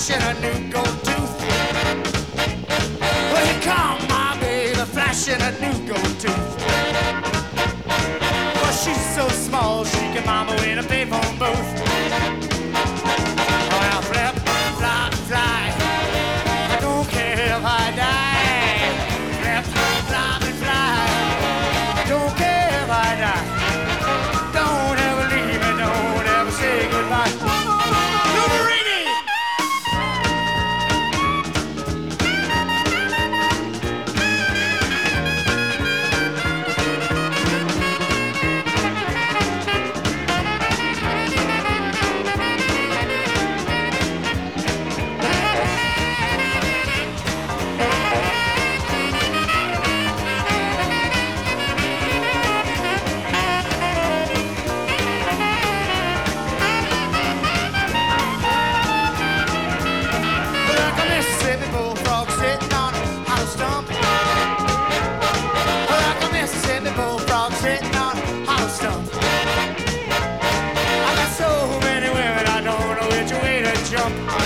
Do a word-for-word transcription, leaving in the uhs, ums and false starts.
flashing a new gold tooth. Well, here come my baby, flashing a new gold tooth. Well, she's so small, she can mama in a payphone booth. Oh, now flip, flop, fly. I don't care if I die. Flip, flop, and fly. I don't care if I die. Don't ever leave me, don't ever say goodbye. Wolverine! Sitting on a hollow stump. I got so many women, I don't know which way to jump.